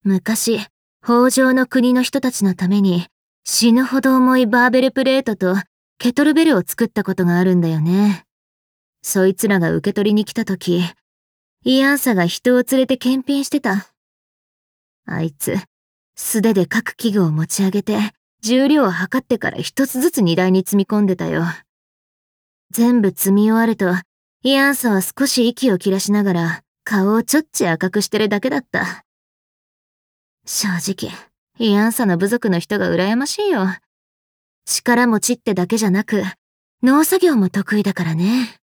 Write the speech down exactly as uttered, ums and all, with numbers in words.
昔、北条の国の人たちのために死ぬほど重いバーベルプレートとケトルベルを作ったことがあるんだよね。そいつらが受け取りに来た時、イアンサが人を連れて検品してた。あいつ、素手で各器具を持ち上げて、重量を測ってから一つずつ荷台に積み込んでたよ。全部積み終わると、イアンサは少し息を切らしながら、顔をちょっち赤くしてるだけだった。正直、イアンサの部族の人が羨ましいよ。力持ちってだけじゃなく、農作業も得意だからね。